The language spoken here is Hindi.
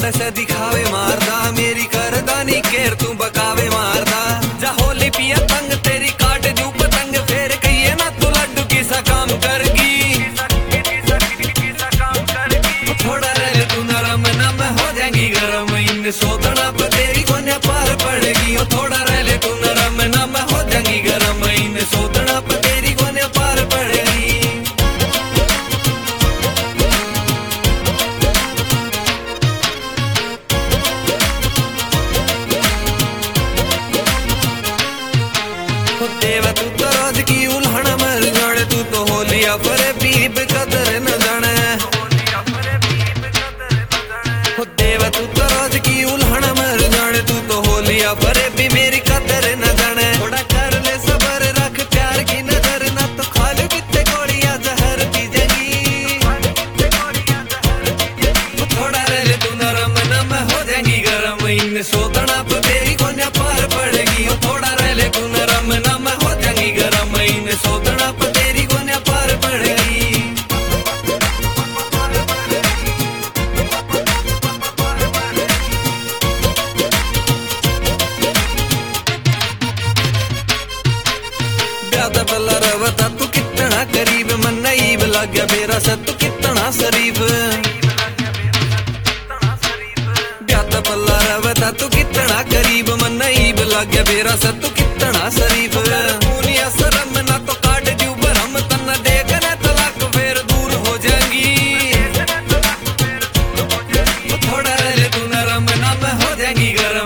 से दिखावे मारदा, मेरी करदानी केर तू बकावे मारदा। जा होली पिया तंग तेरी काट जू पतंग, फेर कहिए ना तू लड्डू किसा काम करगी। थोड़ा रह तू नरम ना मैं हो जाएंगी गरम, इन सोतना पे तेरी कोन्या पार पड़ेगी। थोड़ा रह ले तू नरम ना मैं हो जाएंगी गरम, इन सोतना पे तेरी कोन्या पार पड़ेगी। देवा तू तो रोज की उल्हड़ मर जाने, तू तो होलिया फरे बीब कदर न जाने। देवा तू तो रोज की उल्हड़ मर जाने, तू तो होलिया फरे भी मेरी कदर न जाने। थोड़ा कर ले सबर रख प्यार की नजर, ना तो खाली कितने गोलियां जहर पी जाएगी। थोड़ा रह ले तू नरम ना मैं हो जाएंगी गरम, इन सोतना पे तेरी कोन्या पार पड़ेगी। थोड़ा रह ले तू नरम ना मैं हो जाएंगी गरम, इन सोतना पे तेरी कोन्या पार पड़ेगी। ब्यादा पल्ला रवता तू कितना करीब, मन नईब लग गया मेरा सा तू कितना शरीफ। ब्यादा पल्ला रवता तू कितना करीब, मन नईब लग गया मेरा सा तू कितना शरीफ। पूनिया शर्म ना तो काट दू भरम, तना देखने तलाक फिर दूर हो जाएंगी। थोड़ा रह ले तू नरम ना मैं हो जाएंगी गरम,